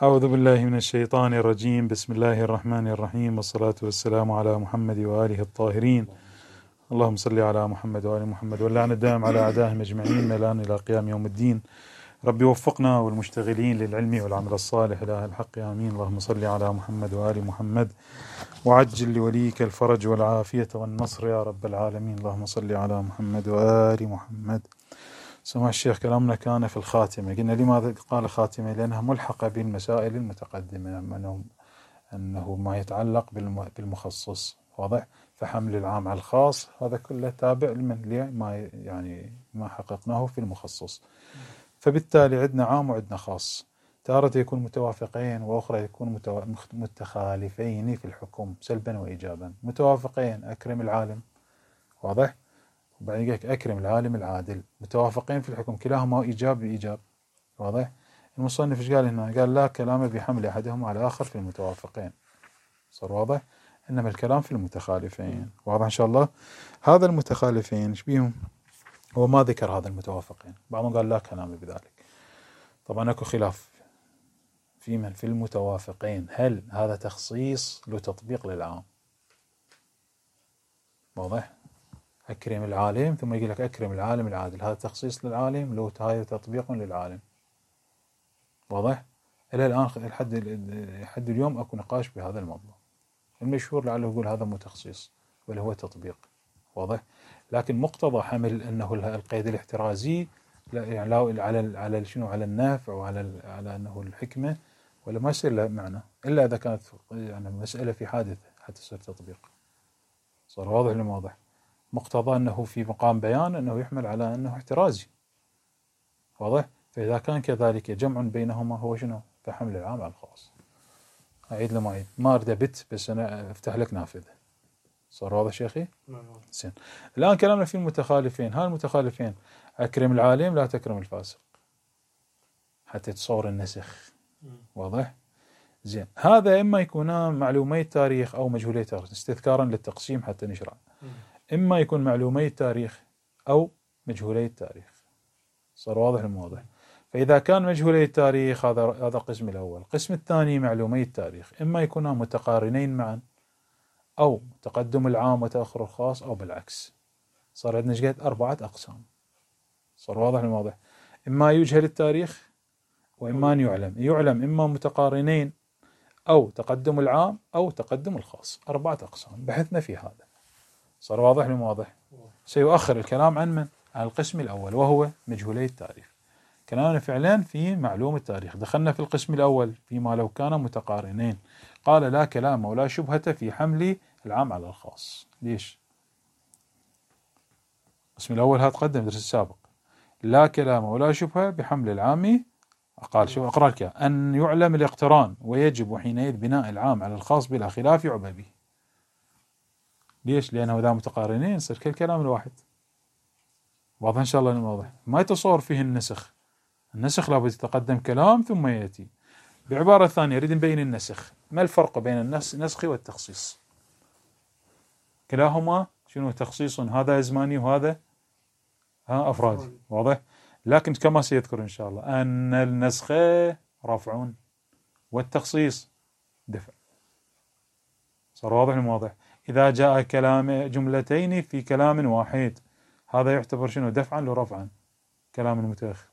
أعوذ بالله من الشيطان الرجيم. بسم الله الرحمن الرحيم، والصلاة والسلام على محمد وآله الطاهرين. اللهم صل على محمد وآل محمد، واللعن الدائم على أعدائهم أجمعين من الآن إلى قيام يوم الدين. ربي وفقنا والمشتغلين للعلم والعمل الصالح إله الحق آمين. اللهم صل على محمد وآل محمد، وعجل لوليك الفرج والعافية والنصر يا رب العالمين. اللهم صل على محمد وآل محمد. سمع الشيخ، كلامنا كان في الخاتمة. قلنا لماذا قال خاتمة؟ لأنها ملحقة بالمسائل المتقدمة، أنه ما يتعلق بالمخصص، واضح؟ فحمل العام على الخاص هذا كله تابع لمن ما حققناه في المخصص. فبالتالي عندنا عام وعندنا خاص، تارة يكون متوافقين وأخرى يكون متخالفين في الحكم سلبا وإيجابا. متوافقين أكرم العالم، واضح؟ وبعدين أكرم العالم العادل. متوافقين في الحكم كلاهما إيجاب بإيجاب، واضح؟ المصنف إيش قال هنا؟ قال لا كلام بحمل أحدهما على الآخر في المتوافقين، صار واضح؟ إنما الكلام في المتخالفين، واضح إن شاء الله؟ هذا المتخالفين إيش بيهم؟ هو ما ذكر هذا المتوافقين، بعضهم قال لا كلام بذلك. طبعا أكو خلاف في من في المتوافقين، هل هذا تخصيص له تطبيق للعام؟ واضح؟ أكرم العالم ثم يقول لك أكرم العالم العادل، هذا تخصيص للعالم له هذا تطبيق للعالم، واضح؟ إلى الآن لحد اليوم أكو نقاش بهذا الموضوع. المشهور لعله يقول هذا مو تخصيص بل هو تطبيق، واضح؟ لكن مقتضى حمل أنه القيد الاحترازي يعني لا على شنو، على النافع وعلى أنه الحكمة، ولا ما يصير له معنى إلا إذا كانت يعني مسألة في حادث حتى يصير تطبيق. صار واضح ولا ما واضح؟ مقتضى أنه في مقام بيان أنه يحمل على أنه احترازي، واضح؟ فإذا كان كذلك جمع بينهما هو شنو؟ فحمل العام على الخاص. أعيد لما أعيد، ما أريد أبت بس أنا أفتح لك نافذة. صار واضح شيخي؟ زين. الآن كلامنا في المتخالفين. هاي المتخالفين أكرم العالم لا تكرم الفاسق، حتى تصور النسخ، واضح؟ زين. هذا إما يكونان معلومي تاريخ أو مجهولي تاريخ، استذكارا للتقسيم حتى نشرع. إما يكون معلومي التاريخ أو مجهولي التاريخ. صار واضح الموضوع؟ فإذا كان مجهولي التاريخ هذا القسم الأول. القسم الثاني معلومي التاريخ، إما يكونان متقارنين معا أو تقدم العام وتأخر الخاص أو بالعكس. صار عندنا شقد 4 أقسام. صار واضح الموضوع؟ إما يجهل التاريخ وإما أن يعلم إما متقارنين أو تقدم العام أو تقدم الخاص. 4 أقسام بحثنا في هذا. صار واضح الموضوع؟ سيؤخر الكلام عن من؟ عن القسم الأول وهو مجهولي التاريخ. كلامنا فعلا في معلوم التاريخ. دخلنا في القسم الأول فيما لو كان متقارنين. قال لا كلام ولا شبهة في حمل العام على الخاص. ليش؟ القسم الأول هذا تقدم درس السابق. لا كلام ولا شبهة بحمل العام. قال شو أقرأ لك؟ أن يعلم الاقتران ويجب حينئذ بناء العام على الخاص بلا خلاف يعبى به. ليش؟ لأنه إذا متقارنين يصير كل كلام الواحد. واضح إن شاء الله الموضوع؟ ما يتصور فيه النسخ. النسخ لابد يتقدم كلام ثم يأتي. بعبارة ثانية نريد نبين النسخ. ما الفرق بين النسخ والتخصيص؟ كلاهما شنو؟ تخصيص، هذا زماني وهذا أفرادي، واضح؟ لكن كما سيذكر إن شاء الله أن النسخ رفع والتخصيص دفع. صار واضح المواضح؟ إذا جاء كلام جملتين في كلام واحد هذا يعتبر شنو؟ دفعا لرفعا كلام المتأخر،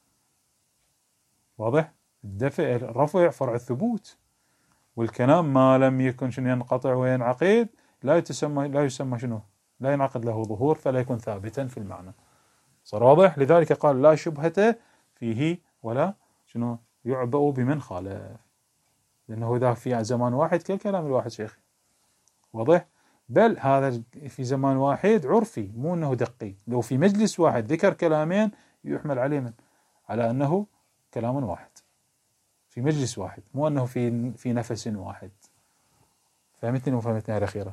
واضح؟ الدفع الرفع فرع الثبوت، والكلام ما لم يكن شنو ينقطع وينعقد لا يسمى شنو؟ لا ينعقد له ظهور فلا يكون ثابتا في المعنى. صار واضح؟ لذلك قال لا شبهة فيه ولا شنو يعبأ بمن خالف، لأنه إذا في زمان واحد كل كلام الواحد شيخ، واضح؟ بل هذا في زمان واحد عرفي مو أنه دقي. لو في مجلس واحد ذكر كلامين يحمل عليه من على أنه كلام واحد في مجلس واحد، مو أنه في نفس واحد. فهمتني وفهمتني على خيرة؟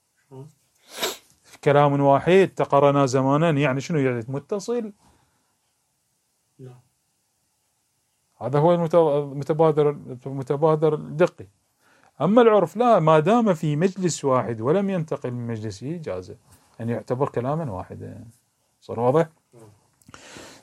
في كلام واحد تقرنا زمانا يعني شنو يعني متصل؟ لا. هذا هو المتبادر الدقي. أما العرف لا، ما دام في مجلس واحد ولم ينتقل من مجلسه جاز أن يعتبر كلاما واحدا. صار واضح؟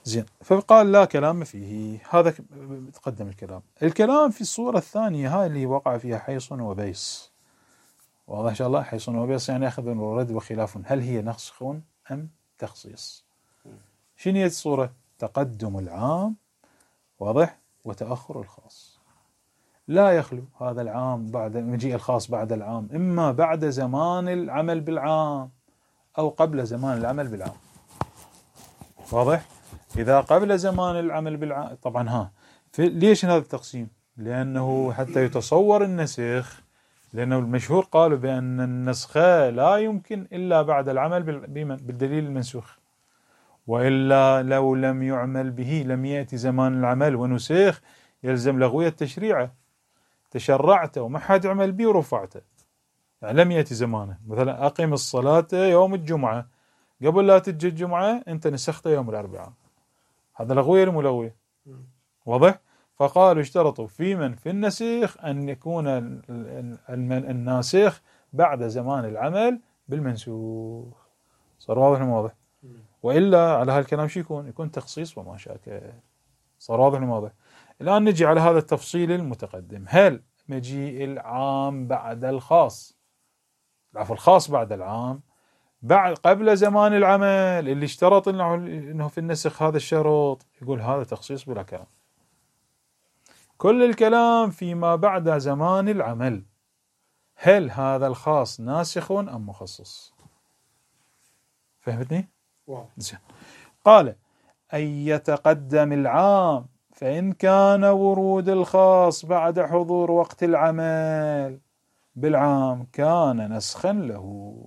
زين. فقال لا كلام فيه. هذا تقدم الكلام في الصورة الثانية، هاي اللي وقع فيها حيصن وبيص. واضح إن شاء الله. حيصن وبيص يعني أخذ ورد وخلاف، هل هي نسخ أم تخصيص؟ شنو هي الصورة؟ تقدم العام، واضح، وتأخر الخاص. لا يخلو هذا العام بعد مجيء الخاص بعد العام، إما بعد زمان العمل بالعام أو قبل زمان العمل بالعام. واضح؟ إذا قبل زمان العمل بالعام طبعا ليش هذا التقسيم؟ لأنه حتى يتصور النسخ، لأنه المشهور قالوا بأن النسخ لا يمكن إلا بعد العمل بالدليل المنسوخ، وإلا لو لم يعمل به لم يأتي زمان العمل ونسخ يلزم لغوية تشريعه. تشرعته وما حد يعمل به ورفعته، يعني لم يأتي زمانه. مثلا أقم الصلاة يوم الجمعة، قبل لا تجي الجمعة أنت نسخته يوم الأربعاء، هذا لغوية ولا ملغوية؟ واضح؟ فقالوا اشترطوا في النسيخ أن يكون الناسخ بعد زمان العمل بالمنسوخ. صار واضح ولا واضح؟ وإلا على هالكلام شو يكون تخصيص وما شاكل. صار واضح ولا واضح؟ الآن نجي على هذا التفصيل المتقدم. هل مجيء العام بعد الخاص، الخاص بعد العام بعد قبل زمان العمل اللي اشترط انه في النسخ هذا الشرط، يقول هذا تخصيص بلا كلام. كل الكلام فيما بعد زمان العمل، هل هذا الخاص ناسخ أم مخصص؟ فهمتني؟ زين. قال أن يتقدم العام، فإن كان ورود الخاص بعد حضور وقت العمل بالعام كان نسخا له.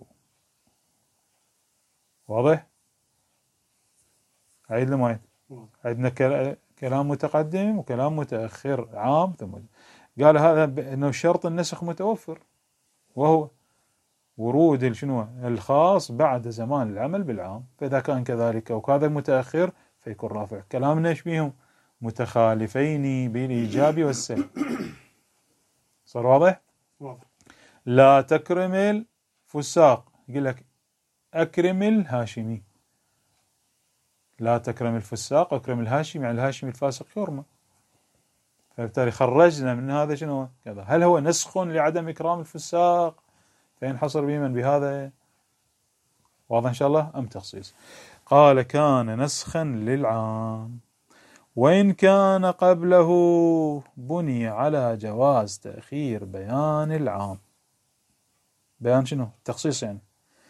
واضح؟ عيد لما عندنا كلام متقدم وكلام متأخر، عام ثم قال هذا انه شرط النسخ متوفر، وهو ورود الخاص بعد زمان العمل بالعام. فإذا كان كذلك وكذا متأخر فيكون رافع. كلامنا ايش بيهم؟ متخالفين بالإيجاب والسلب. صار واضح؟ لا تكرم الفساق، يقول لك أكرم الهاشمي. لا تكرم الفساق أكرم الهاشمي، يعني الهاشمي الفاسق يرمى. فبالتالي خرجنا من هذا شنو كذا. هل هو نسخ لعدم إكرام الفساق فينحصر بمن بهذا؟ واضح إن شاء الله أم تخصيص؟ قال كان نسخا للعام، وإن كان قبله بني على جواز تأخير بيان العام. بيان شنو؟ تخصيص يعني.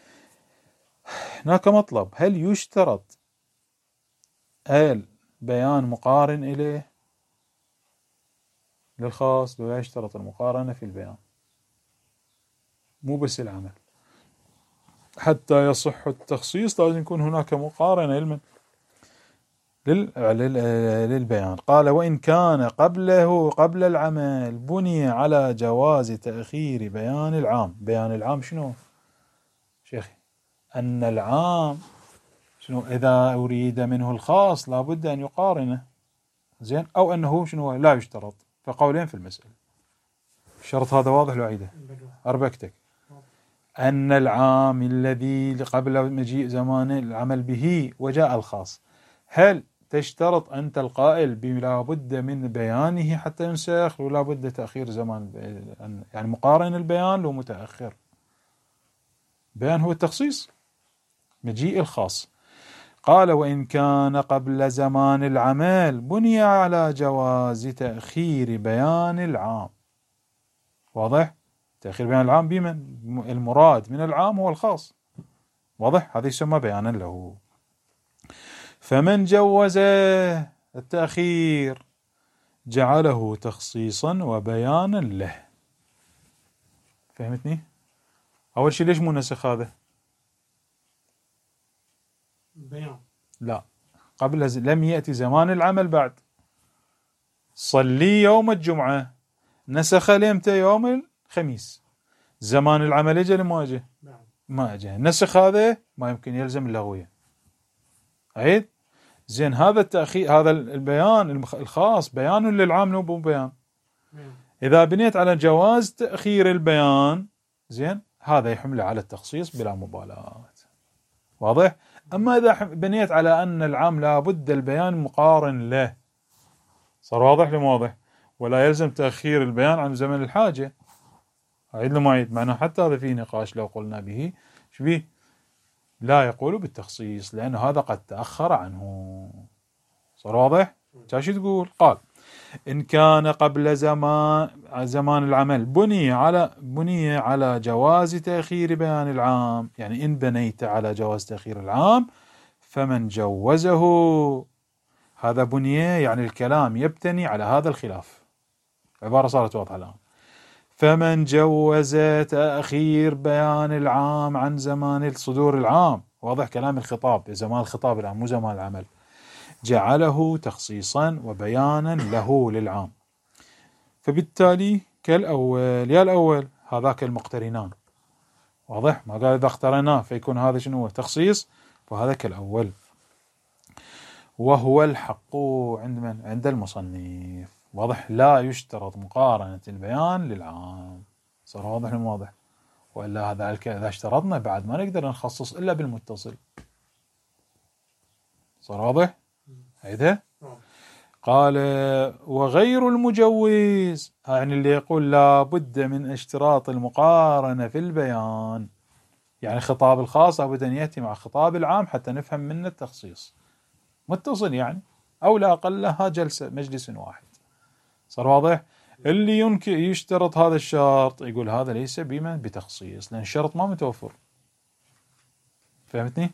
هناك مطلب، هل يشترط بيان مقارن إليه للخاص؟ لا يشترط المقارنة في البيان، مو بس العمل. حتى يصح التخصيص لازم يكون هناك مقارنة علما للبيان. قال وإن كان قبل العمل بني على جواز تأخير بيان العام. بيان العام شنو شيخي؟ أن العام شنو إذا أريد منه الخاص لابد أن يقارنه، زين، أو أنه شنو لا يشترط. فقولين في المسألة. الشرط هذا واضح لو عيده أربكتك. أن العام الذي قبل مجيء زمان العمل به وجاء الخاص، هل تشترط أنت القائل بلا بد من بيانه حتى ينسخ، ولا بد تأخير زمان؟ يعني مقارن البيان لو متأخر. بيان هو التخصيص، مجيء الخاص. قال وإن كان قبل زمان العمل بني على جواز تأخير بيان العام. واضح؟ تأخير بيان العام بمن؟ المراد من العام هو الخاص. واضح؟ هذا يسمى بيانا له. فمن جوز التأخير جعله تخصيصا وبيانا له. فهمتني؟ أول شيء ليش مو نسخ هذا؟ بيان. لا، قبل لم يأتي زمان العمل بعد. صلي يوم الجمعة، نسخ لمتى؟ يوم الخميس. زمان العمل اجى لما اجى؟ ما اجى. نسخ هذا ما يمكن، يلزم اللغوية. عيد. زين، هذا التأخير، هذا البيان الخاص بيان للعام مو بيان. إذا بنيت على جواز تأخير البيان، زين، هذا يحمله على التخصيص بلا مبالاة. واضح؟ أما إذا بنيت على أن العام لابد البيان مقارن له، صار واضح لي واضح، ولا يلزم تأخير البيان عن زمن الحاجة. أعيد له ما أعيد، معناه حتى هذا فيه نقاش لو قلنا به شبيه لا يقول بالتخصيص لأن هذا قد تأخر عنه. صار واضح؟ شو تقول؟ قال إن كان قبل زمان العمل بني على جواز تأخير بيان العام، يعني إن بنيت على جواز تأخير العام فمن جوزه، هذا بنية يعني الكلام يبتني على هذا الخلاف. عبارة صارت واضحة الآن. فمن جوز تأخير بيان العام عن زمان صدور العام، واضح كلام الخطاب، زمان الخطاب الآن مو زمان العمل، جعله تخصيصا وبيانا له للعام، فبالتالي كالأول يا الأول هذاك المقترنان. واضح؟ ما قال إذا اقترناه فيكون هذا شنو تخصيص، وهذا كالأول. وهو الحق عند من؟ عند المصنف. واضح؟ لا يشترط مقارنة البيان للعام. صار واضح واضح؟ وإلا هذا إذا اشترطنا بعد ما نقدر نخصص إلا بالمتصل. صار واضح؟ هيدا قال وغير المجوز، يعني اللي يقول لا بد من اشتراط المقارنة في البيان، يعني خطاب الخاص لابد أن يأتي مع خطاب العام حتى نفهم منه التخصيص متصل، يعني أو لا أقل لها مجلس واحد. صار واضح؟ اللي يمكن يشترط هذا الشرط يقول هذا ليس بما بتخصيص لأن الشرط ما متوفر. فهمتني؟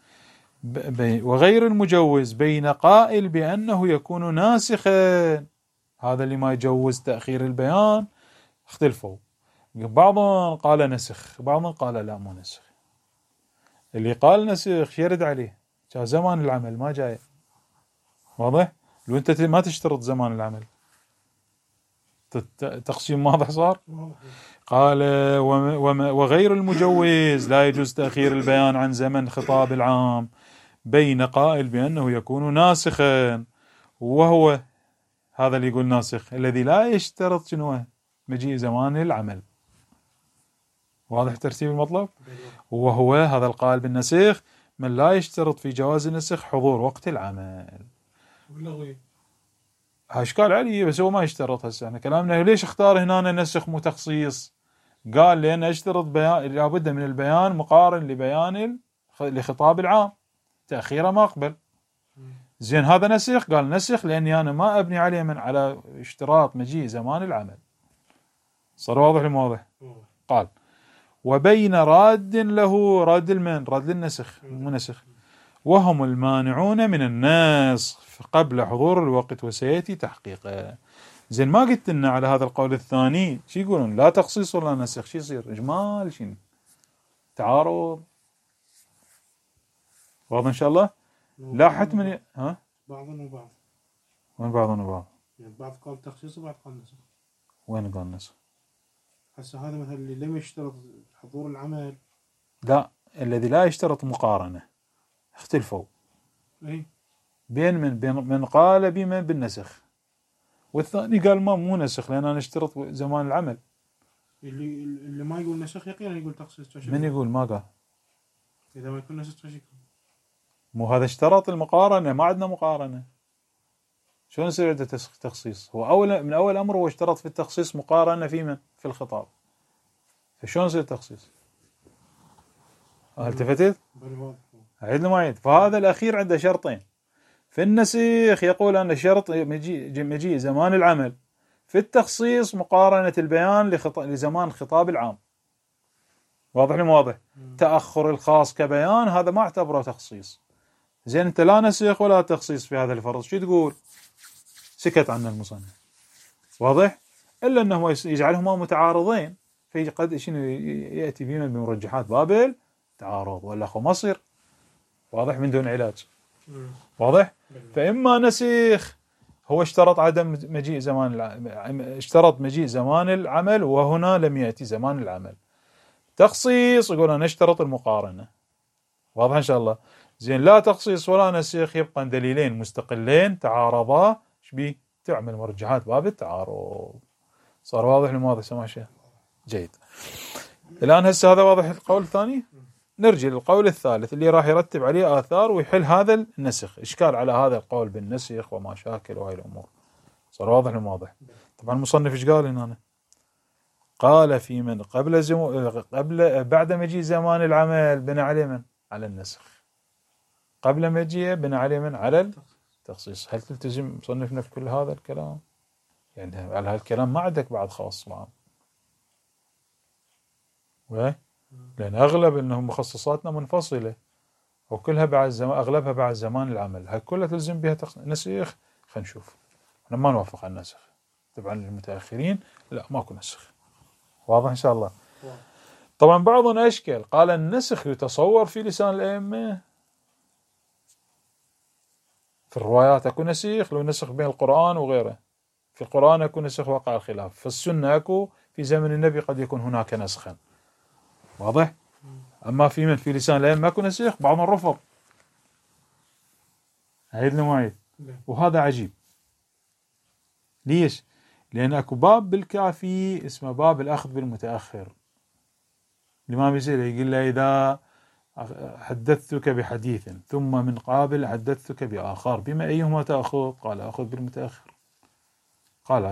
وغير المجوز بين قائل بأنه يكون ناسخا، هذا اللي ما يجوز تأخير البيان اختلفوا، بعضهم قال نسخ، بعضهم قال لا مو نسخ. اللي قال نسخ يرد عليه جاء زمان العمل ما جاي. واضح؟ لو انت ما تشترط زمان العمل تقسيم واضح صار. قال وغير المجوز لا يجوز تأخير البيان عن زمن خطاب العام بين قائل بأنه يكون ناسخا، وهو هذا اللي يقول ناسخ الذي لا يشترط شنو مجيء زمان العمل. واضح ترتيب المطلب؟ وهو هذا القائل بالنسخ من لا يشترط في جواز النسخ حضور وقت العمل. اشكال عليه بس هو ما يشترط. هسه احنا كلامنا ليش اختار هنا نسخ مو تخصيص؟ قال لأن اشترط بيان لابد من البيان مقارن لبيان لخطاب العام، تأخيره ما أقبل. زين هذا نسخ، قال نسخ لأني أنا ما أبني عليه من على اشتراط مجيء زمان العمل. صار واضح المواضح؟ قال وبين راد له، راد المن راد للنسخ مو نسخ، وهم المانعون من النسخ قبل حضور الوقت وسيأتي تحقيقه. زين ما قلت لنا على هذا القول الثاني شو يقولون؟ لا تخصيص ولا نسخ، شو يصير؟ إجمال شنو؟ تعارض. واضح إن شاء الله؟ لا حتما ها؟ بعضهم وبعض. وين بعضهم وبعض؟ يعني بعض قال تخصيص وبعض قال نسخ. وين قال نسخ؟ هسه هذا مثلا اللي لم يشترط حضور العمل، لا الذي لا يشترط مقارنة اختلفوا. اي بين من قال بما بالنسخ، والثاني قال ما مو نسخ لأن أنا اشترط زمان العمل. اللي ما يقول نسخ يقينا يقول تخصيص. من يقول ما قال؟ إذا ما يكون نسخ يكون مو هذا اشترط المقارنة، ما عندنا مقارنة، شلون يصير عنده تخصيص؟ هو من أول أمر هو اشترط في التخصيص مقارنة في من؟ في الخطاب، فشلون يصير تخصيص؟ التفتت؟ عيد ما عيد. فهذا الأخير عنده شرطين في النسيخ، يقول أن شرط مجيء زمان العمل، في التخصيص مقارنة البيان لزمان الخطاب العام. واضح لي واضح؟ تأخر الخاص كبيان هذا ما اعتبره تخصيص. زين أنت لا نسخ ولا تخصيص في هذا الفرض، شو تقول؟ سكت عنه المصنف. واضح؟ إلا أنه يجعلهما متعارضين، في قد شنو يأتي فيما بمرجحات بابل تعارض ولا خمصر. واضح؟ من دون علاج. واضح؟ فإما نسخ هو اشترط عدم مجيء اشترط مجيء زمان العمل وهنا لم يأتي زمان العمل. تخصيص يقول أنا اشترط المقارنة. واضح إن شاء الله؟ زين لا تخصيص ولا نسخ، يبقى دليلين مستقلين تعارضا شبيه تعمل مرجحات باب التعارض. صار واضح المواضح سماشة؟ جيد. الآن هسه هذا واضح القول الثاني؟ نرجع للقول الثالث اللي راح يرتب عليه آثار ويحل هذا النسخ، إشكال على هذا القول بالنسخ ومشاكل وهاي الأمور. صار واضح المواضح. طبعا المصنف إيش قال هنا؟ قال في من قبل بعد مجيء زمان العمل بنى عليه من؟ على النسخ. قبل مجيء بنى عليه من؟ على التخصيص. هل تلتزم مصنفنا في كل هذا الكلام؟ يعني على هالكلام ما عندك بعد خاص معه، لأن أغلب إنه مخصصاتنا منفصلة وكلها بعد زمان، أغلبها بعد زمان العمل. هاي كلها تلزم بها نسخ. خلينا نشوف، احنا ما نوافق على النسخ. طبعا المتأخرين لا ماكو نسخ. واضح إن شاء الله. طبعا بعضنا أشكل قال النسخ يتصور في لسان الأئمة. في الروايات أكو نسخ، لو نسخ بين القرآن وغيره. في القرآن أكو نسخ وقع الخلاف، في السنة أكو، في زمن النبي قد يكون هناك نسخا. واضح؟ أما في من في لسان الأئمة أكو نسخ، بعضهم رفض. عيد لمعيد. وهذا عجيب. ليش؟ لأن أكو باب بالكافي اسمه باب الأخذ بالمتأخر. الإمام يسأل يقول له إذا حدثتك بحديث ثم من قابل حدثتك بآخر بما أيهما تأخذ؟ قال أخذ بالمتأخر. قال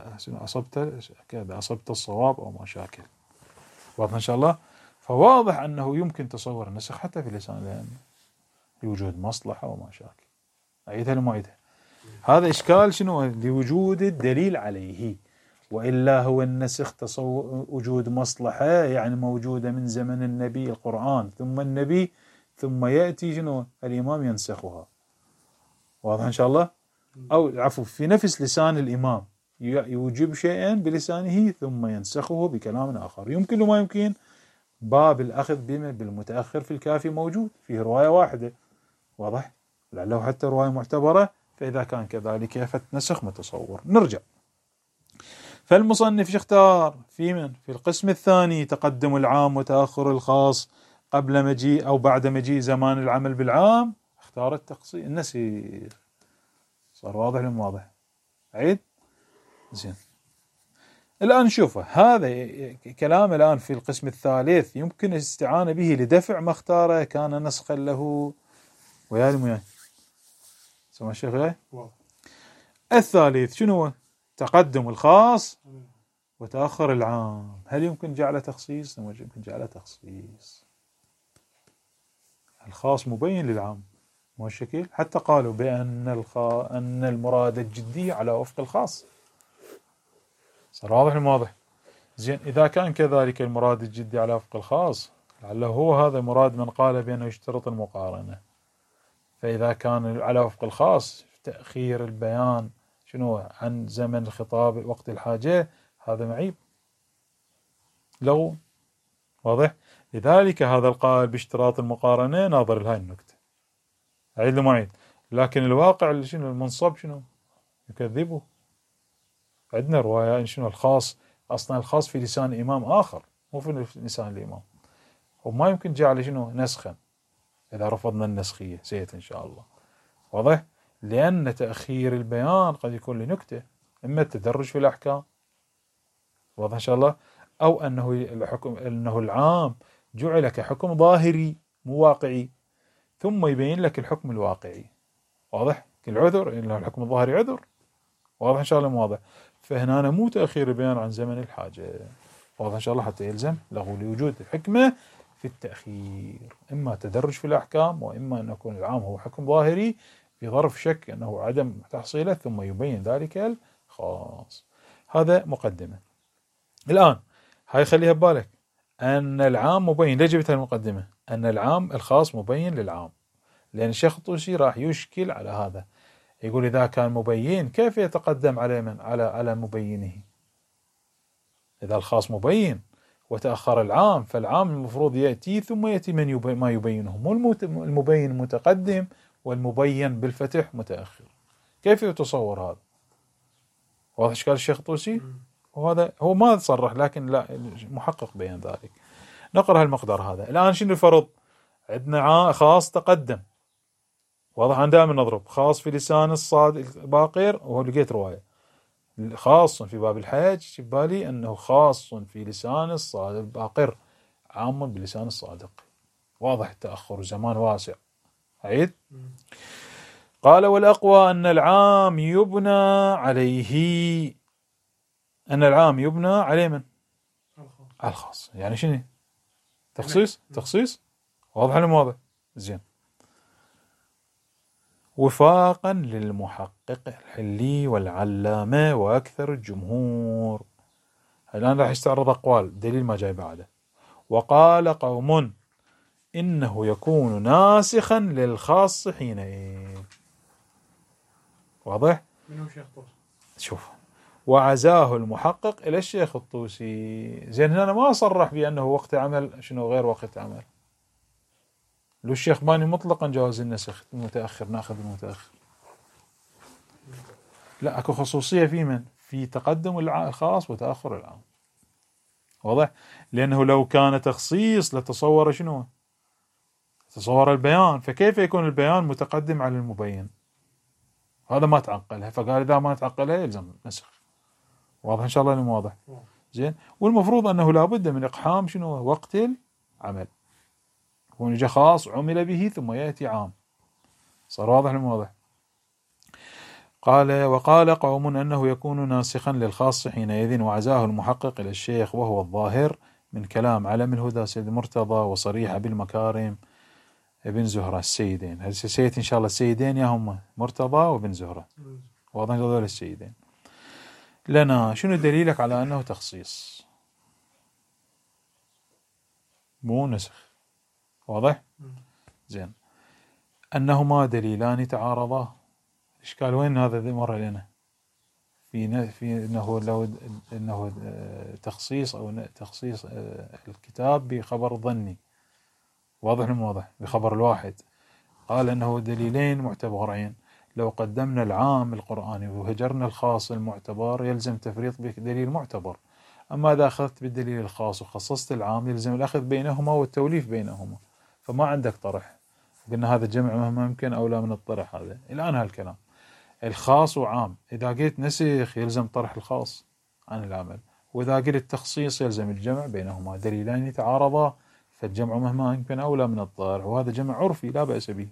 أصبت الصواب أو ما شاكل. واضح إن شاء الله. فواضح أنه يمكن تصور النسخ حتى في لسان الأئمة لوجود مصلحة وما شاكل. أعيدها لمعيدها. هذا إشكال شنو؟ لوجود الدليل عليه، وإلا هو النسخ تصور وجود مصلحة، يعني موجودة من زمن النبي القرآن ثم النبي ثم يأتي شنو الإمام ينسخها. واضح إن شاء الله. أو عفوا في نفس لسان الإمام يوجب شيئا بلسانه ثم ينسخه بكلام آخر. يمكن وما يمكن. باب الأخذ بالمتأخر في الكافي موجود فيه رواية واحدة. واضح؟ لعله حتى رواية معتبرة. فإذا كان كذلك فالنسخ متصور. نرجع. فالمصنف اختار في القسم الثاني تقدم العام وتأخر الخاص قبل مجيء أو بعد مجيء زمان العمل بالعام. اختار التقصير النسيخ. صار واضح لهم واضح. عيد زين. الآن نشوفه هذا كلام الآن في القسم الثالث يمكن الاستعانة به لدفع ما اختاره كان نسخا له. ويا المياه سمع الشيخ غاي. الثالث شنو؟ تقدم الخاص وتأخر العام. هل يمكن جعله تخصيص؟ يمكن جعله تخصيص. الخاص مبين للعام مو الشكل. حتى قالوا بأن أن المراد الجدي على وفق الخاص. صار واضح المواضح. زين إذا كان كذلك المراد الجدي على وفق الخاص لعله هو هذا مراد من قال بأنه يشترط المقارنة. فإذا كان على وفق الخاص تأخير البيان شنو عن زمن الخطاب وقت الحاجة هذا معيب لغو. واضح. لذلك هذا القائل باشتراط المقارنة ناظر لهاي النكتة. عيد لمعيد. لكن الواقع شنو المنصب شنو يكذبه. عندنا رواية شنو الخاص أصلا الخاص في لسان إمام آخر مو في لسان الإمام. وما يمكن جعل شنو نسخا إذا رفضنا النسخية سيئة إن شاء الله. واضح. لأن تأخير البيان قد يكون لنكتة، إما التدرج في الأحكام. واضح إن شاء الله. أو أنه الحكم أنه العام جعل كحكم ظاهري مو واقعي ثم يبين لك الحكم الواقعي. واضح. العذر إنه الحكم الظاهري عذر. واضح إن شاء الله. واضح. فهنا أنا مو تأخير البيان عن زمن الحاجة. واضح إن شاء الله. حتى يلزم له لوجود الحكمة في التأخير، إما تدرج في الأحكام وإما أن يكون العام هو حكم ظاهري في ظرف شك أنه عدم تحصيله ثم يبين ذلك الخاص. هذا مقدمة. الآن هاي خليها ببالك أن العام مبين. ليه جبت المقدمة؟ أن العام الخاص مبين للعام. لأن الشيخ الطوسي راح يشكل على هذا. يقول إذا كان مبين كيف يتقدم على من على مبينه؟ إذا الخاص مبين وتأخر العام فالعام المفروض يأتي ثم يأتي ما يبينه. مو المبين متقدم والمبين بالفتح متأخر. كيف يتصور هذا؟ واضح إشكال الشيخ الطوسي. وهذا هو ما تصرح لكن لا محقق بيان ذلك. نقرأ المقدار هذا. الآن شنو الفرض؟ عندنا خاص تقدم. واضح. أنا دائما نضرب خاص في لسان الصادق باقر وهو لقيت رواية خاص في باب الحج في بالي أنه خاص في لسان الصادق باقر عام بلسان الصادق. واضح التأخر، زمان واسع. عيد. قال والأقوى أن العام يبنى عليه، أن العام يبنى عليه من؟ على الخاص. يعني شنو؟ تخصيص. واضح ولا مو واضح؟ زين. وفاقا للمحقق الحلي والعلامة وأكثر الجمهور. الآن راح يستعرض أقوال، دليل ما جاي بعده. وقال قوم إنه يكون ناسخا للخاص حينئذ. واضح؟ منو شيخ طوسي؟ شوف، وعزاه المحقق إلى الشيخ الطوسي. زين هنا ما صرح بأنه وقت عمل شنو غير وقت عمل. لو الشيخ باني مطلقا جواز النسخ المتأخر، ناخذ المتأخر. لا، اكو خصوصية في من؟ في تقدم الخاص وتأخر العام. واضح؟ لأنه لو كان تخصيص لتصور شنو؟ تصور البيان، فكيف يكون البيان متقدم على المبين؟ هذا ما تعقلها، فقال إذا ما تعقلها يلزم نسخ. واضح إن شاء الله؟ انه واضح. زين. والمفروض أنه لابد من إقحام شنو؟ وقت العمل. هون جاء خاص عمل به ثم يأتي عام، صار واضح ولا واضح؟ قال وقال قوم أنه يكون ناسخا للخاص حينئذ، وعزاه المحقق إلى الشيخ وهو الظاهر من كلام علم الهدى سيد المرتضى وصريح بالمكارم ابن زهرة السيدين. هذه سيد إن شاء الله السيدين يا هم مرتضى وابن زهرة. واضح هذول السيدين. لنا شنو دليلك على أنه تخصيص مو نسخ؟ واضح؟ زين. أنهما دليلان تعارضا. إشكال وين هذا مرة لنا في أنه تخصيص أو تخصيص الكتاب بخبر ظني. واضح ولا مو واضح؟ بخبر الواحد. قال أنه دليلين معتبرين. لو قدمنا العام القرآني وهجرنا الخاص المعتبر يلزم تفريط بدليل معتبر. أما إذا أخذت بالدليل الخاص وخصصت العام يلزم الأخذ بينهما والتوليف بينهما، فما عندك طرح. قلنا هذا الجمع مهما يمكن أولى من الطرح. هذا الآن هالكلام الخاص وعام، إذا قلت نسخ يلزم طرح الخاص عن العمل، وإذا قلت تخصيص يلزم الجمع بينهما. دليلان يتعارضا، فالجمع مهما يمكن أولى من الطرح، وهذا جمع عرفي لا بأس به.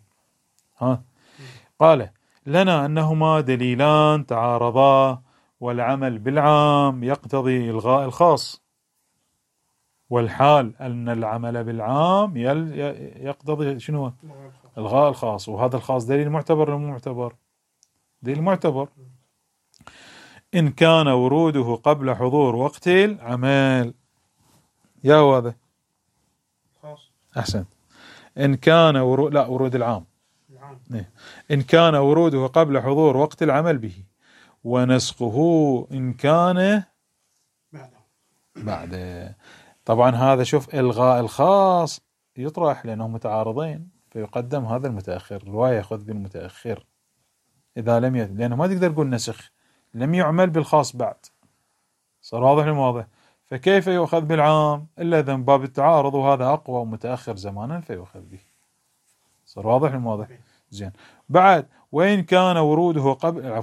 قال لنا أنهما دليلان تعارضا، والعمل بالعام يقتضي إلغاء الخاص، والحال أن العمل بالعام يقتضي شنو؟ إلغاء الخاص. وهذا الخاص دليل معتبر ولا مو معتبر؟ دليل معتبر إن كان وروده قبل حضور وقت العمل. يا هذا أحسن. إن كان ورود العام. إن كان وروده قبل حضور وقت العمل به، ونسخه إن كان بعد. طبعا هذا شوف إلغاء الخاص يطرح لأنهم متعارضين، فيقدم هذا المتأخر. رواية خذ بالمتأخر إذا لم لأنه ما تقدر تقول نسخ، لم يعمل بالخاص بعد. صار واضح ولا واضح؟ فكيف يؤخذ بالعام إلا إذا باب التعارض، وهذا أقوى ومتأخر زمانا فيؤخذ به. صار واضح ولا واضح؟ زين. بعد وإن كان وروده قبل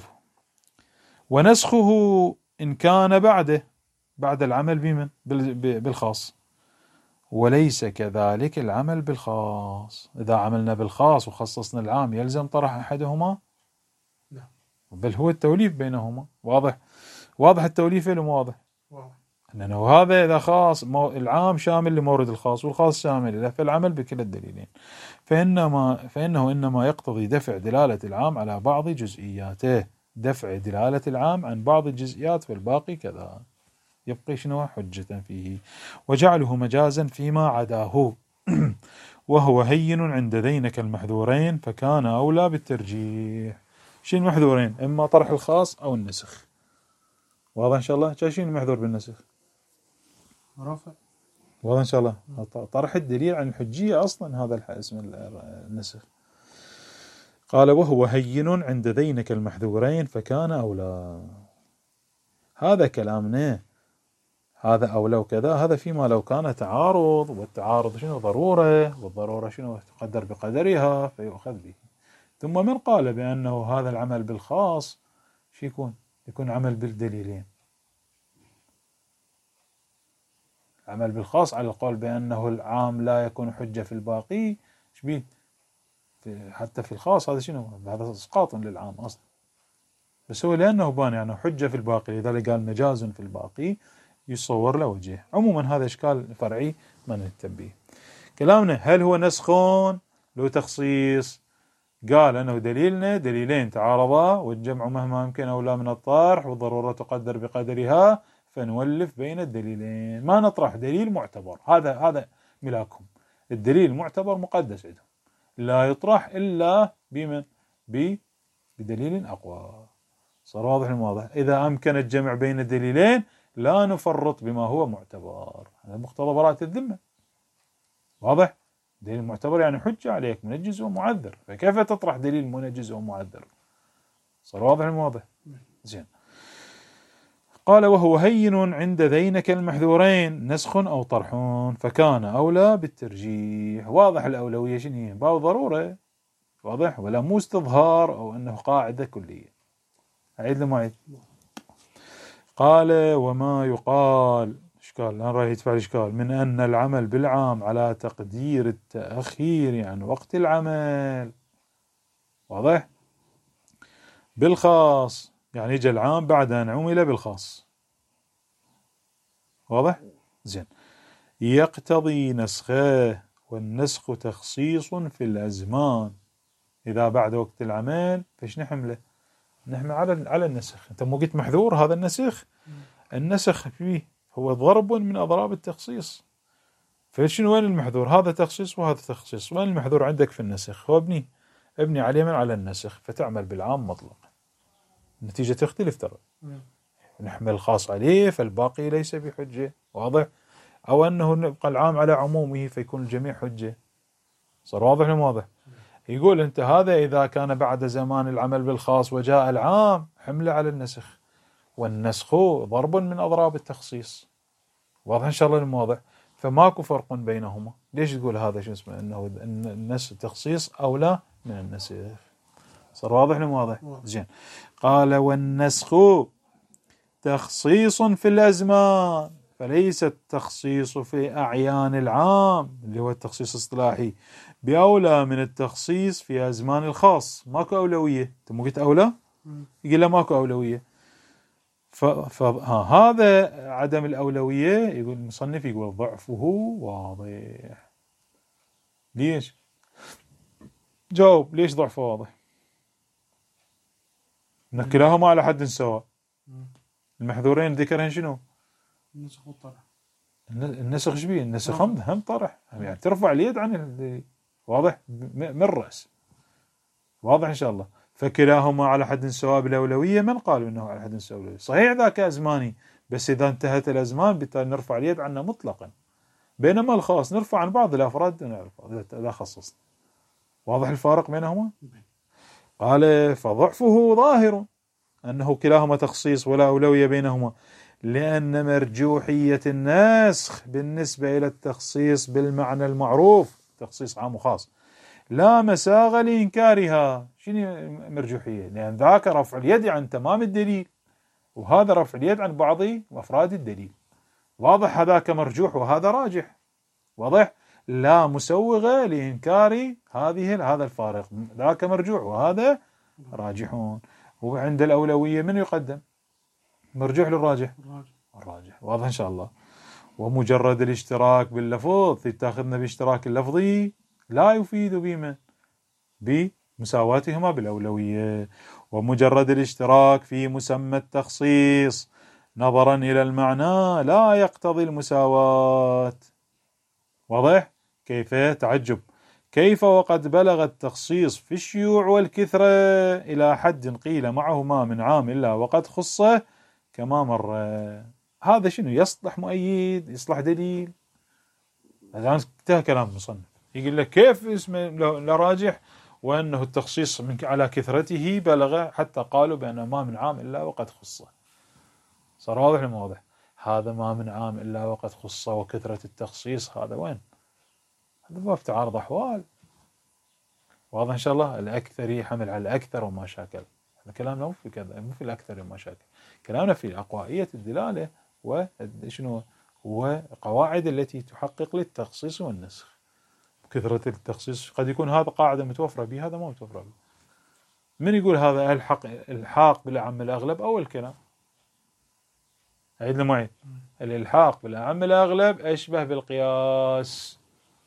ونسخه إن كان بعد العمل بمن؟ بالخاص. وليس كذلك العمل بالخاص. إذا عملنا بالخاص وخصصنا العام يلزم طرح أحدهما؟ لا، بل هو التوليف بينهما. واضح التوليف ولا مو واضح؟ أنه هذا إذا خاص العام شامل لمورد الخاص والخاص شامل له، فالعمل بكلا الدليلين. فإنه إنما يقتضي دفع دلالة العام على بعض جزئياته، دفع دلالة العام عن بعض الجزئيات والباقي كذا، يبقي شنو؟ حجة فيه، وجعله مجازا فيما عداه وهو هين عند ذينك المحذورين، فكان أولى بالترجيح. شين المحذورين؟ إما طرح الخاص أو النسخ. واضح إن شاء الله؟ شين المحذور بالنسخ؟ رفع. واضح إن شاء الله؟ طرح الدليل عن الحجية أصلا، هذا اسم النسخ. قال وهو هين عند ذينك المحذورين فكان أولى. هذا كلامنا، هذا أولى وكذا، هذا فيما لو كان تعارض، والتعارض شنو؟ ضرورة، والضرورة شنو؟ تقدر بقدرها فيؤخذ به. ثم من قال بأنه هذا العمل بالخاص شو يكون عمل بالدليلين. العمل بالخاص على القول بأنه العام لا يكون حجة في الباقي. شبيه حتى في الخاص هذا شنو؟ هذا إسقاط للعام أصلا، بس هو لأنه بان يعني حجة في الباقي لذلك قال مجاز في الباقي يصور له وجه. عموما هذا إشكال فرعي ما نهتم كلامنا. هل هو نسخ له تخصيص؟ قال أنه دليلنا دليلين تعارضا والجمع مهما يمكن أولى من الطرح والضرورة تقدر بقدرها فنولف بين الدليلين، ما نطرح دليل معتبر. هذا ملاكهم، الدليل المعتبر مقدس عندهم، لا يطرح إلا بمن؟ بدليل أقوى. صار واضح المواضح. إذا أمكن الجمع بين الدليلين لا نفرط بما هو معتبر، هذا مقتضى براءة الذمة. واضح؟ دليل معتبر يعني حجة عليك منجز ومعذر، فكيف تطرح دليل منجز ومعذر؟ صار واضح المواضح. زين. قال وهو هين عند ذينك المحذورين نسخ أو طرح فكان أولى بالترجيح. واضح الأولوية شنو هي؟ باو ضرورة، واضح، ولا مو استظهار أو أنه قاعدة كلية. أعيد لما أعيد. قال وما يقال إشكال الآن راح يدفع الإشكال من أن العمل بالعام على تقدير التأخير عن وقت العمل. واضح؟ بالخاص يعني يجي العام بعد أن عمل بالخاص. واضح؟ زين. يقتضي نسخه، والنسخ تخصيص في الأزمان. إذا بعد وقت العمل فيش نحمله؟ نحمل على النسخ. أنت مو قلت محذور هذا النسخ؟ النسخ فيه هو ضرب من أضراب التخصيص. فشنو وين المحذور؟ هذا تخصيص وهذا تخصيص. وين المحذور عندك في النسخ؟ هو ابني عليه من على النسخ فتعمل بالعام مطلق. النتيجة تختلف ترى. نحمل الخاص عليه فالباقي ليس بحجة. واضح؟ أو أنه نبقى العام على عمومه فيكون الجميع حجة. صار واضح ولا واضح؟ يقول أنت هذا إذا كان بعد زمان العمل بالخاص وجاء العام حمله على النسخ، والنسخ ضرب من أضراب التخصيص. واضح إن شاء الله المواضح؟ فماكو فرق بينهما. ليش تقول هذا شو اسمه أنه النسخ التخصيص أولى من النسخ؟ صار واضح ولا واضح؟ زين. قال والنسخ تخصيص في الأزمان، فليس التخصيص في أعيان العام اللي هو التخصيص الاصطلاحي بأولى من التخصيص في أزمان الخاص. ماكو أولوية. أنت مو قلت أولى؟ يقول لا ماكو أولوية. هذا عدم الأولوية يقول المصنف يقول ضعفه واضح. ليش؟ جاوب ليش ضعفه واضح؟ إن كلاهما على حد سواء. المحذورين ذكرهن شنو؟ النسخ والطرح. النسخ شبيه؟ النسخ هم طرح، يعني ترفع اليد عن واضح من الرأس. واضح إن شاء الله. فكلاهما على حد سواء بالأولوية. من قالوا إنه على حد سواء بالأولوية؟ صحيح ذاك أزماني، بس إذا انتهت الأزمان بالتالي نرفع اليد عنه مطلقا، بينما الخاص نرفع عن بعض الأفراد إذا خصصنا. واضح الفارق بينهما؟ قال فضعفه ظاهر أنه كلاهما تخصيص ولا أولوية بينهما، لأن مرجوحية النسخ بالنسبة إلى التخصيص بالمعنى المعروف تخصيص عام وخاص لا مساغ لإنكارها. شنو مرجوحية؟ لأن ذاك رفع اليد عن تمام الدليل، وهذا رفع اليد عن بعض أفراد الدليل. واضح؟ هذاك مرجوح وهذا راجح. واضح؟ لا مسوغ لإنكار هذا الفارق. ذاك مرجوح وهذا راجحون. وعند الأولوية من يقدم؟ مرجوح للراجح؟ الراجح. واضح إن شاء الله. ومجرد الاشتراك باللفظ تاخذنا باشتراك اللفظي لا يفيد بمساواتهما بالأولوية. ومجرد الاشتراك في مسمى التخصيص نظرا إلى المعنى لا يقتضي المساواة. واضح؟ كيف؟ تعجب. كيف وقد بلغ التخصيص في الشيوع والكثرة إلى حد قيل معهما من عام إلا وقد خصه كما مر. هذا شنو؟ يصلح مؤيد؟ يصلح دليل؟ هذا انتهى كلام المصنف. يقول لك كيف اسمه لا راجح وأنه التخصيص على كثرته بلغ حتى قالوا بأنه ما من عام إلا وقد خصه. صار واضح الموضوع؟ هذا ما من عام إلا وقد خصه وكثرة التخصيص هذا وين؟ هذا باب تعارض أحوال. واضح إن شاء الله. الأكثر يحمل على الأكثر وما شاكل. هذا كلامنا مو في كذا، مو في الأكثر وما شاكل. كلامنا في أقوائية الدلالة وشنو وقواعد التي تحقق للتخصيص والنسخ. كثرة التخصيص قد يكون هذا قاعدة متوفرة به، هذا ما متوفرة به. من يقول هذا الحاق بالأعم الأغلب أو الكلام؟ عيد معي، الإلحاق بالأعم الأغلب أشبه بالقياس،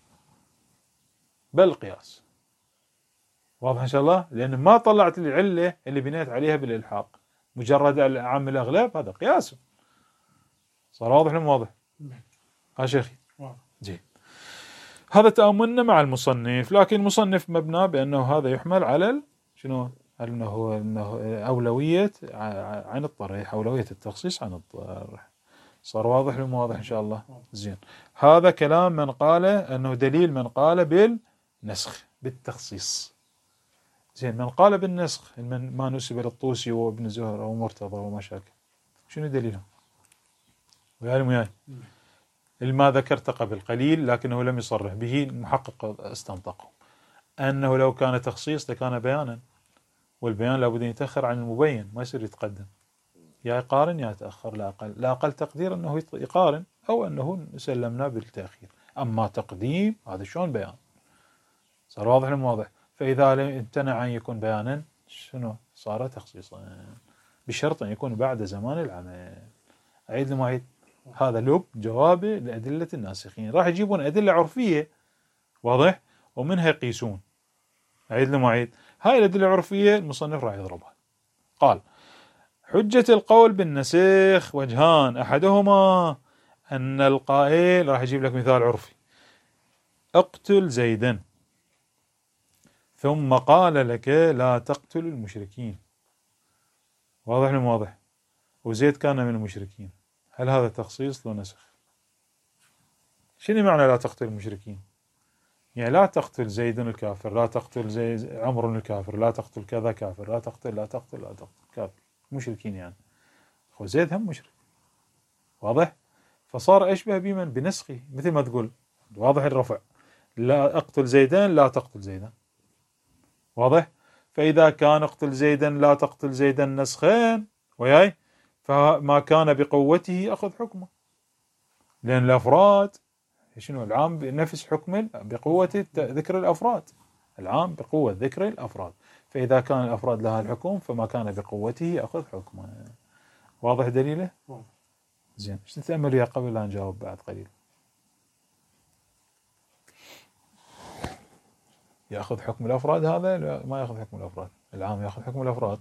بالقياس. واضح إن شاء الله؟ لأن ما طلعت لي العلة اللي بنيت عليها بالإلحاق، مجرد الأعم الأغلب هذا قياس. صار واضح ولا مو واضح؟ ها شيخي؟ جيد. هذا تأملنا مع المصنف، لكن المصنف مبنى بأنه هذا يحمل على شنو؟ أنه أولوية عن الطرح، أولوية التخصيص عن الطرح. صار واضح ولا مو واضح إن شاء الله؟ زين. هذا كلام من قال أنه دليل من قال بالنسخ بالتخصيص. زين. من قال بالنسخ ما نسب للطوسي وابن زهر ومرتضى ومشاكل، شنو دليلهم؟ وياي ما ذكرت قبل قليل لكنه لم يصرح به، المحقق استنطقه أنه لو كان تخصيص لكان بيانا، والبيان لابد أن يتأخر عن المبين، ما يصير يتقدم، يا يقارن يا يتأخر، لا أقل تقدير أنه يقارن أو أنه سلمنا بالتأخير. أما تقديم هذا شلون بيان؟ صار واضح ولا واضح؟ فإذا امتنع أن يكون بيانا شنو؟ صار تخصيصا بشرط أن يكون بعد زمان العمل. أعيد المعيد، هذا لب جوابه لأدلة الناسخين، راح يجيبون أدلة عرفية واضح ومنها يقيسون. أعيد المعيد، هاي الأدلة العرفية المصنف راح يضربها. قال: حجة القول بالنسخ وجهان، أحدهما أن القائل، راح يجيب لك مثال عرفي: اقتل زيدا ثم قال لك لا تقتل المشركين. واضح ولا واضح؟ وزيد كان من المشركين، هل هذا تخصيص لو نسخ؟ شنو معنى لا تقتل المشركين؟ يعني لا تقتل زيد الكافر، لا تقتل زيد عمرو الكافر، لا تقتل كذا كافر، لا تقتل كافر، مشركين يعني. هو زيد هم مشرك، واضح؟ فصار أشبه بمن؟ بنسخه، مثل ما تقول واضح الرفع: لا أقتل زيدا لا تقتل زيدا. واضح؟ فإذا كان اقتل زيدا لا تقتل زيدا نسخين وياي، فما كان بقوته أخذ حكمه، لأن الأفراد شنو؟ العام بنفس حكم بقوة ذكر الأفراد، العام بقوة ذكر الأفراد، فإذا كان الأفراد لها الحكم فما كان بقوته أخذ حكمه. واضح دليله؟ زين. ايش نتأمل يا قبل لا نجاوب بعد قليل؟ يأخذ حكم الأفراد هذا؟ لا ما يأخذ حكم الأفراد، العام يأخذ حكم الأفراد.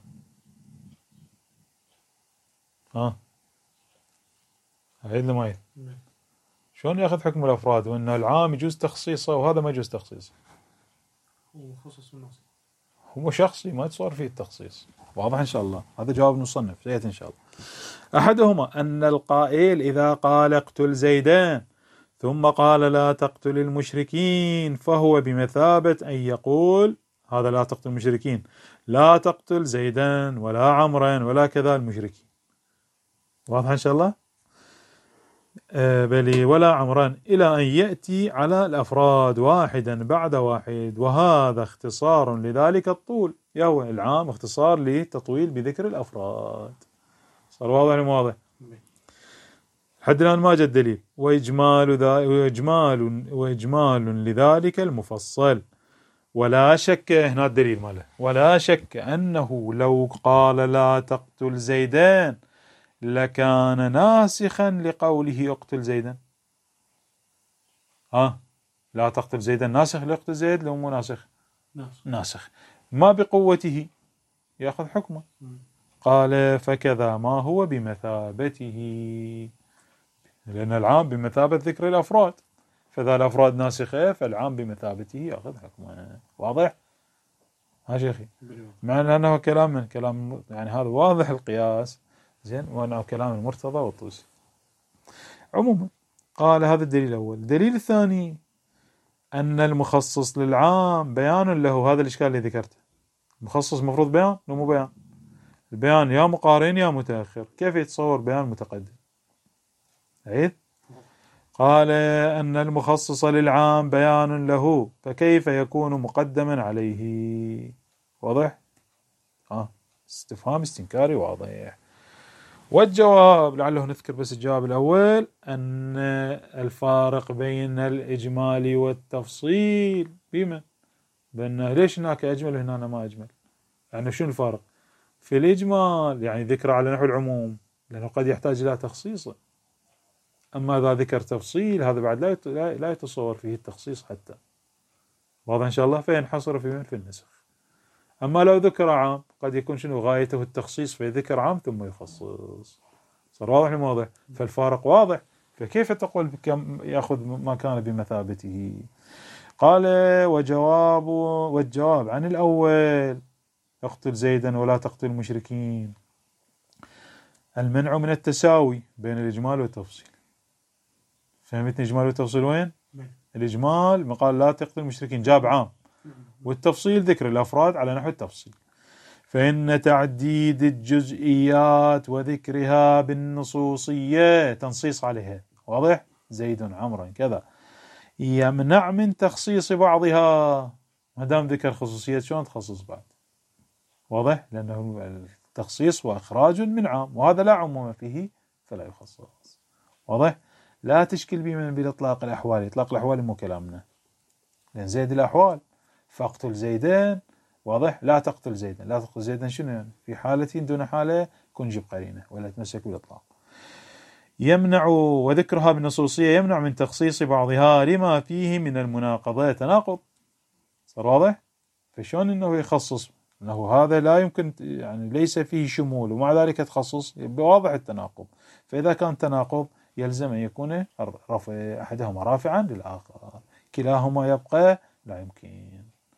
عيد لي ما شلون يأخذ حكم الأفراد وأن العام يجوز تخصيصه وهذا ما يجوز تخصيصه؟ هو شخصي ما تصور فيه التخصيص. واضح إن شاء الله؟ هذا جواب المصنف سيأتي إن شاء الله. أحدهما أن القائل إذا قال اقتل زيدان ثم قال لا تقتل المشركين فهو بمثابة أن يقول هذا لا تقتل المشركين لا تقتل زيدان ولا عمرا ولا كذا المشركين. واضح إن شاء الله؟ بل ولا عمران، إلى أن يأتي على الأفراد واحدا بعد واحد، وهذا اختصار لذلك الطول، يهو العام اختصار لتطويل بذكر الأفراد. صار واضح ولا واضح؟ حد الآن ما جاء الدليل. وإجمال لذلك المفصل، ولا شك، هنا الدليل ماله، ولا شك أنه لو قال لا تقتل زيدان لكان ناسخا لقوله اقتل زيدا. لا تقتل زيدا ناسخ لاقتل زيد لو مو ناسخ؟ ناسخ ما بقوته يأخذ حكمه. قال فكذا ما هو بمثابته، لأن العام بمثابة ذكر الأفراد، فإذا الأفراد ناسخة فالعام بمثابته يأخذ حكمه. واضح؟ ها شيخي؟ مع أنه كلام يعني هذا واضح القياس، زين، وأنه كلام المرتضى والطوسي. عموما قال هذا الدليل الأول. الدليل الثاني أن المخصص للعام بيان له، هذا الإشكال اللي ذكرته. المخصص مفروض بيان لو مو بيان؟ البيان يا مقارن يا متأخر، كيف يتصور بيان متقدم؟ عيد. قال أن المخصص للعام بيان له فكيف يكون مقدما عليه؟ واضح؟ استفهام استنكاري واضح. والجواب لعله نذكر بس الجواب الأول أن الفارق بين الإجمال والتفصيل بما بأن ليش هناك أجمل وهنا ما أجمل، يعني شنو الفارق؟ في الإجمال يعني ذكر على نحو العموم لأنه قد يحتاج إلى تخصيص، أما إذا ذكر تفصيل هذا بعد لا يتصور فيه التخصيص حتى، واضح إن شاء الله، فينحصر في النسخ. أما لو ذكر عام قد يكون شنو غايته التخصيص فيذكر عام ثم يخصص. صار واضح ولا واضح؟ فالفارق واضح، فكيف تقول كم يأخذ ما كان بمثابته؟ قال والجواب عن الأول اقتل زيدا ولا تقتل المشركين، المنع من التساوي بين الإجمال والتفصيل. فهمتني الإجمال والتفصيل وين؟ الإجمال قال لا تقتل المشركين جاب عام، والتفصيل ذكر الأفراد على نحو التفصيل. فإن تعديد الجزئيات وذكرها بالنصوصية تنصيص عليها، واضح؟ زيد عمرا كذا، يمنع من تخصيص بعضها. ما دام ذكر خصوصيات شلون تخصص بعد؟ واضح؟ لأنه التخصيص وإخراج من عام، وهذا لا عموم فيه فلا يخصص. واضح؟ لا تشكل بمن بالإطلاق الأحوال، إطلاق الأحوال مو كلامنا، لأن زيد الأحوال، فاقتل زيدان، واضح؟ لا تقتل زيدا، لا تقتل زيدا شنو يعني؟ في حالة دون حالة كن جيب قرينة ولا تمسك بالإطلاق. يمنع وذكرها بالنصوصية يمنع من تخصيص بعضها لما فيه من المناقضة، تناقض. صار واضح؟ فشون انه يخصص انه هذا لا يمكن، يعني ليس فيه شمول ومع ذلك تخصص، بواضح التناقض. فإذا كان تناقض يلزم أن يكون رفع أحدهما رافعا للآخر، كلاهما يبقى لا يمكن.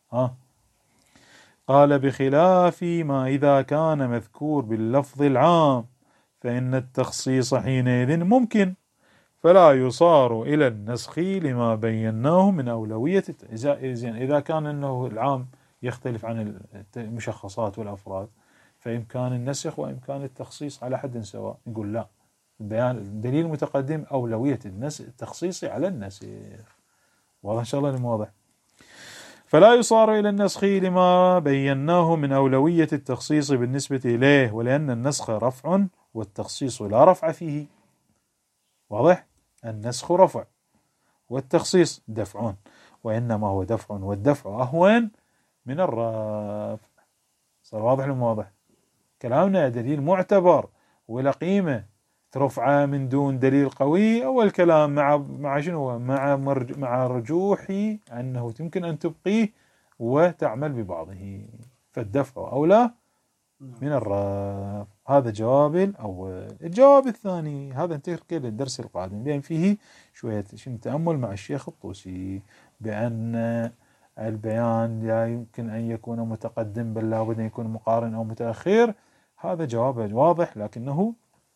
قال بخلاف ما إذا كان مذكور باللفظ العام فإن التخصيص حينئذ ممكن، فلا يصار إلى النسخ لما بيناه من أولوية. إذا كان أنه العام يختلف عن المشخصات والأفراد فإمكان النسخ وإمكان التخصيص على حد سواء. نقول لا، الدليل المتقدم أولوية التخصيص على النسخ. واضح إن شاء الله المواضح. فلا يصار إلى النسخ لما بيناه من أولوية التخصيص بالنسبة إليه، ولأن النسخ رفع والتخصيص لا رفع فيه. واضح؟ النسخ رفع والتخصيص دفع، وإنما هو دفع، والدفع أهون من الرفع. صار واضح المواضح؟ كلامنا دليل معتبر ولا قيمة، ترفع من دون دليل قوي. أول كلام مع شنو؟ مع رجوحي أنه يمكن أن تبقيه وتعمل ببعضه، فالدفع أولى من الرفع. هذا جواب الأول. الجواب الثاني هذا نتركه للدرس القادم، لأن فيه شوية تأمل مع الشيخ الطوسي بأن البيان لا يمكن أن يكون متقدم بل لابد أن يكون مقارن أو متأخر. هذا جواب واضح، لكنه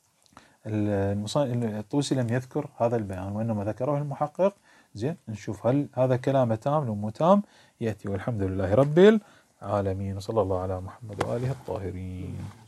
الطوسي لم يذكر هذا البيان وإنما ذكره المحقق. زين، نشوف هل هذا كلام تام لو مو تام يأتي. والحمد لله رب العالمين، صلى الله على محمد وآله الطاهرين.